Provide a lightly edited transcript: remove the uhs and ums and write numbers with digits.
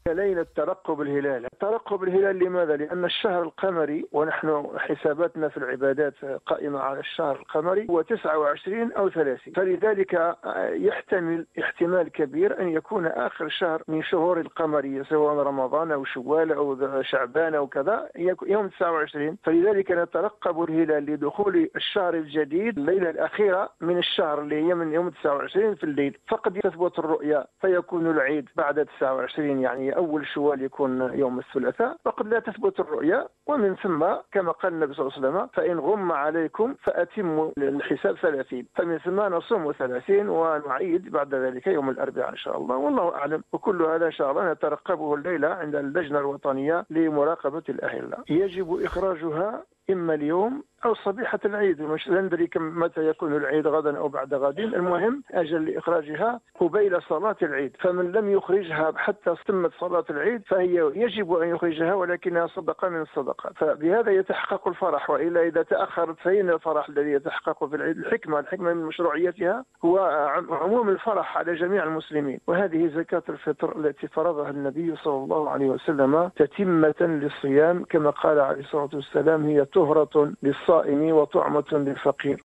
ليلة ترقب الهلال. ترقب الهلال لماذا؟ لأن الشهر القمري، ونحن حساباتنا في العبادات قائمة على الشهر القمري، هو 29 أو 30، فلذلك يحتمل احتمال كبير أن يكون آخر شهر من شهور القمرية، سواء رمضان أو شوال أو شعبان أو كذا، يوم 29. فلذلك نترقب الهلال لدخول الشهر الجديد الليلة الأخيرة من الشهر اللي هي من يوم 29 في الليل، فقد تثبت الرؤيا فيكون العيد بعد 29، يعني أول شوال يكون يوم الثلاثاء، وقد لا تثبت الرؤيا، ومن ثم كما قال النبي صلى الله عليه وسلم: فإن غم عليكم فأتموا الحساب 30، فمن ثم نصوم 30 ونعيد بعد ذلك يوم الأربعاء إن شاء الله، والله أعلم. وكل هذا إن شاء الله نترقبه الليلة عند اللجنة الوطنية لمراقبة الأهلة. يجب إخراجها إما اليوم أو صبيحة العيد، مش ندري متى يكون العيد، غدا أو بعد غد، المهم أجل لإخراجها قبيل صلاة العيد. فمن لم يخرجها حتى تمت صلاة العيد فهي يجب أن يخرجها، ولكنها صدقة من الصدقات، فبهذا يتحقق الفرح. وإلا إذا تأخرت فين الفرح الذي يتحقق في العيد؟ الحكمة من مشروعيتها هو عموم الفرح على جميع المسلمين. وهذه زكاة الفطر التي فرضها النبي صلى الله عليه وسلم تتمة للصيام، كما قال عليه الصلاة والسلام: هي طهرة للصائم وطعمة للفقير.